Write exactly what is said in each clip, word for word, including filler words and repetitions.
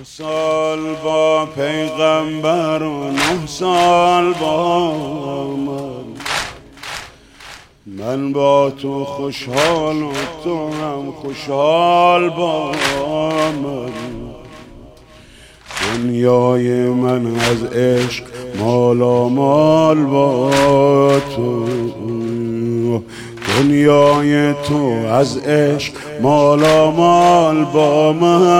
سال با پیغمبر و نه سال با من، من با تو خوشحال و تو هم خوشحال با من. دنیای من از عشق مالا مال با تو، دنیای تو از عشق مالا مال با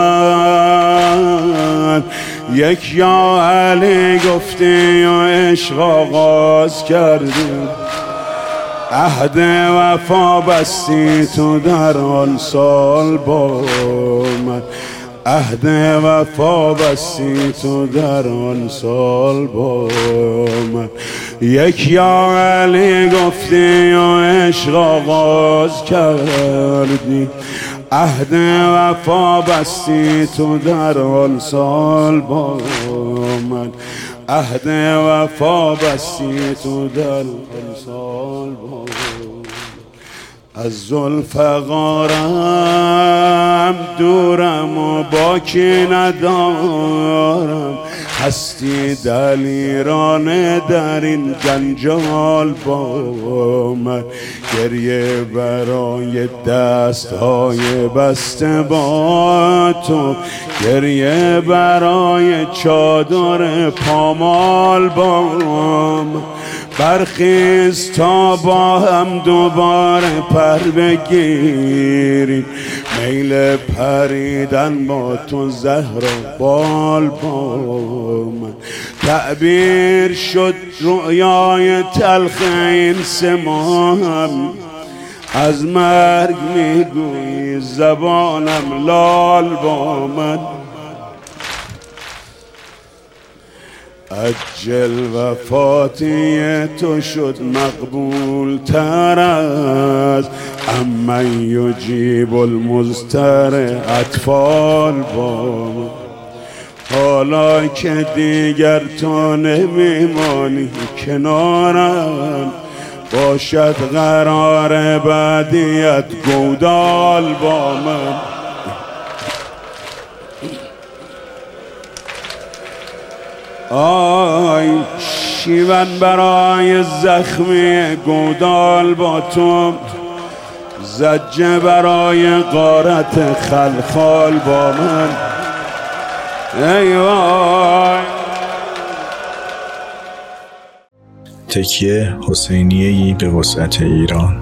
من. یک یا علی گفتی و عشق آغاز کردی، عهد وفا بستی تو در آن سال با من، عهد وفا بستی تو در آن سال با من. یک یا علی گفتی و عشق آغاز کردی، عهد وفا بستی تو در آن سال با من، عهد وفا بستی تو در آن سال با من. از ذوالفقارم دورم و باکی ندارم، هستی دلیرانه در این جنجال با من. گریه برای دستهای بسته با تو، گریه برای چادر پامال با من. برخیز تا با هم دوباره پر بگیریم، میل پریدن با تو زهر بال با من. تعبیر شد رؤیای تلخ این سه ماهم، از مرگ میگویی زبانم لال با من. اجل وفاتی تو شد مقبول تر از امن یجیب المضطر اطفال با من. حالا که دیگر تو نمیمانی کنارم، باشد قرار بعدیت گودال با من. آی شیون برای زخمی گودال با تو، زجه برای غارت خلخال با من. ای وای. تکیه حسینیه‌ای به وسعت ایران.